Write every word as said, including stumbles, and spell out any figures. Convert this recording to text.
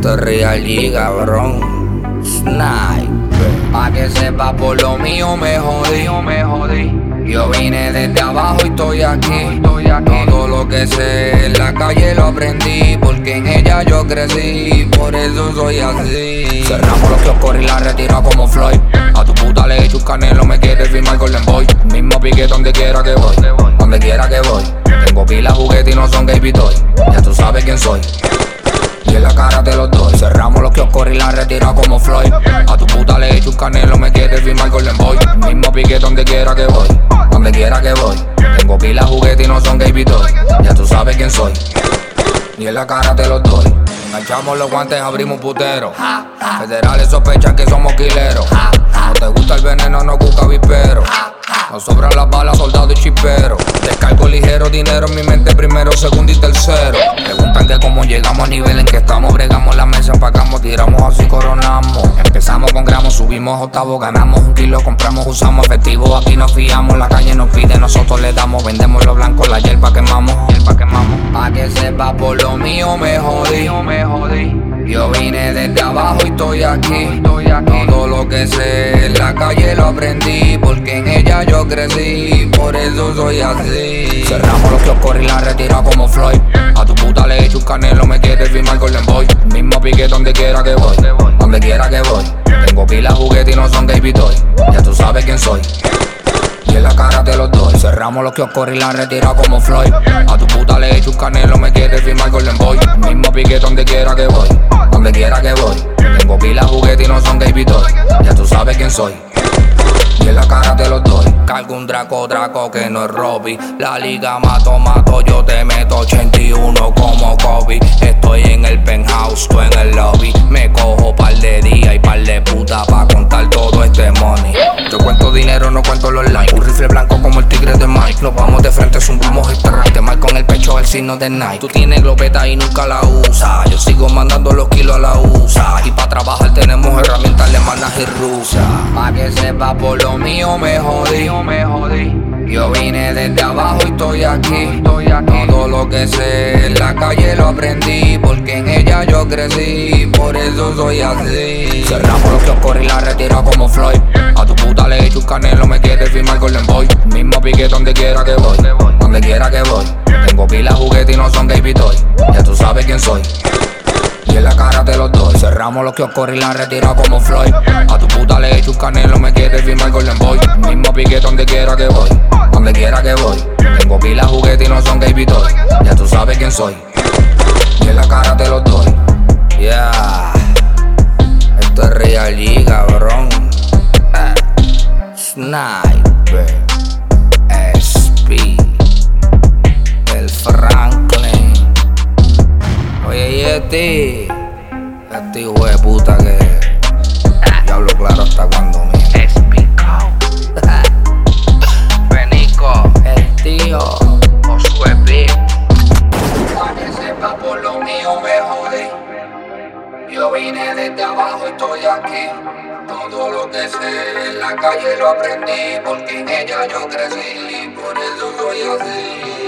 Esto es Real G, cabrón. Sniper. Pa' que sepa por lo mío me jodí, me jodí. Yo vine desde abajo y estoy aquí, estoy aquí. Todo lo que sé en la calle lo aprendí, porque en ella yo crecí, por eso soy así. Cerramos los kioscos y la retira como Floyd. A tu puta le echo un canelo, me quieres firmar con Lemboy. Mismo pique donde quiera que voy, donde quiera que voy. Tengo pila juguetes y no son gay toy. Ya tú sabes quién soy y en la cara te los doy. Cerramos los kioscos y la retira como Floyd. A tu puta le echo un canelo, me quieres firmar con Lemboy. Mismo pique donde quiera que voy, donde quiera que voy. Tengo pila juguete y no son gay toy. Ya tú sabes quién soy y en la cara te los doy. Enganchamos los guantes, abrimos putero. Federales sospechan que somos quileros. No te gusta el veneno, no busca vipero. Nos sobran las balas, soldado y chipero. Descargo ligero, dinero en mi mente primero, segundo y tercero. Preguntan que cómo llegamos a nivel en que estamos. Bregamos la mesa, empacamos, tiramos así, coronamos. Empezamos con gramos, subimos octavo, ganamos un kilo, compramos, usamos efectivo. Aquí nos fiamos, la calle nos pide, nosotros le damos. Vendemos lo blanco, la hierba quemamos, hierba quemamos. Pa' que sepa por lo mío me jodí, me jodí. Yo vine desde abajo y estoy aquí, estoy aquí. Todo lo que sé en la calle lo aprendí, porque en ella yo crecí, por eso soy así. Cerramos los kioscos y la retira como Floyd. A tu puta le echo un canelo, me quieres firmar con Lemboy. Mismo pique donde quiera que voy, donde quiera que voy. Tengo pila juguete y no son gay toy. Ya tú sabes quién soy y en la cara te los doy. Cerramos los kioscos y la retira como Floyd. A tu puta le echo un canelo, me quieres firmar con Lemboy. Mismo pique donde quiera que voy, donde quiera que voy. Tengo pila juguete y no son gay toy. Ya tú sabes quién soy y en la cara te los doy. Cargo un Draco, Draco que no es Robbie. La liga mato, mato, yo te meto ochenta y uno como Kobe. Estoy en el penthouse, tú en el lobby. Me cojo par de días y par de puta pa' contar todo este money. Yo cuento dinero, no cuento los likes. Un rifle blanco como el tigre de Mike. Nos vamos de frente, zumbamos strike. Te marco en el pecho el signo de Nike. Tú tienes glopeta y nunca la usas. Yo sigo mandando los kilos a la U S A. Y pa' trabajar tenemos herramientas alemanas y rusas. Pa' que sepa por lo mío me jodí, me jodí. Yo vine desde abajo y estoy aquí, estoy aquí. Todo lo que sé en la calle lo aprendí, porque en ella yo crecí, por eso soy así. Cerramos los kioscos y la retira como Floyd. A tu puta le echo un canelo, me quieres firmar con Lemboy. Mismo pique donde quiera que voy, donde quiera que voy. Tengo pila juguete y no son gay toy. Ya tú sabes quién soy y en la cara te los doy. Cerramos los kioscos y la retira como Floyd. A tu puta le echo un canelo, me quieres firmar con Lemboy. Mismo pique donde quiera que voy, donde quiera que voy. Tengo pila juguete y no son gay toy. Ya tú sabes quién soy y en la cara te los doy. Yeah, esto es Real G, cabrón. Sniper, S P, el Franklin. Oye, Yeti, este hijo de puta que yo hablo claro hasta cuando miento. Explicado. Benico, el tío, Josué Big. Pa' que sepa por lo mío me jodí. Yo vine desde abajo y estoy aquí. Todo lo que sé en la calle lo aprendí, porque en ella yo crecí, por eso soy así.